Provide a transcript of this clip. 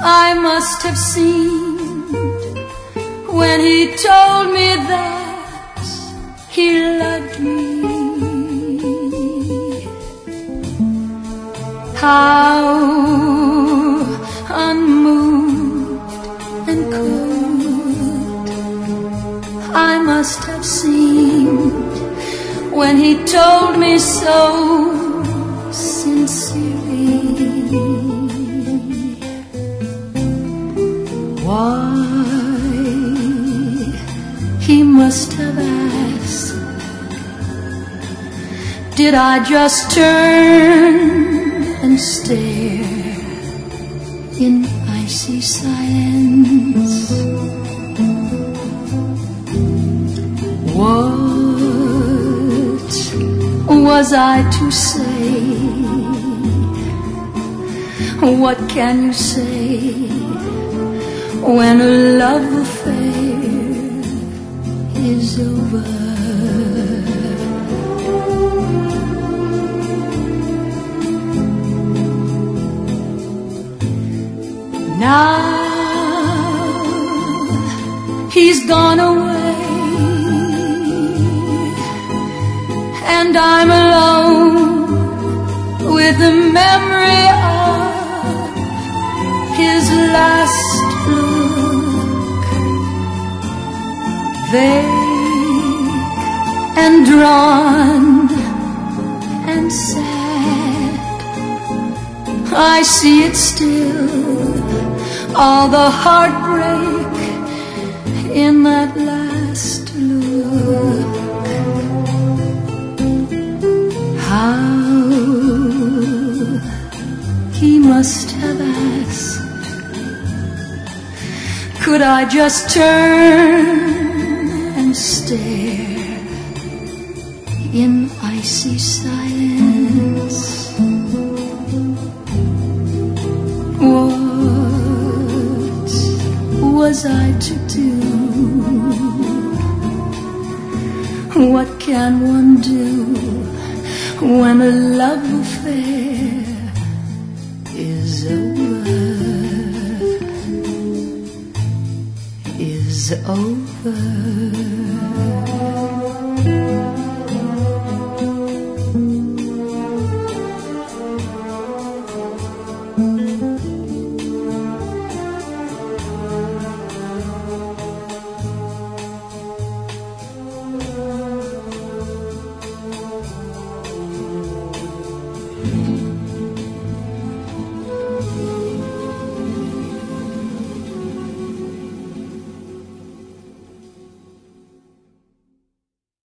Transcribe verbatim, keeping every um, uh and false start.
I must have seen when he told me that he loved me. How unmoved and cold I must have seemed when he told me so sincerely. Why, he must have asked, did I just turn and stare in icy silence? What was I to say? What can you say when a love affair is over? Now he's gone away, and I'm alone with the memory of his last look, vague and drawn and sad. I see it still, all the heartbreak in that last look. How he must have asked, could I just turn and stare in icy silence? What was I to do? What can one do when a love affair is over? Is over.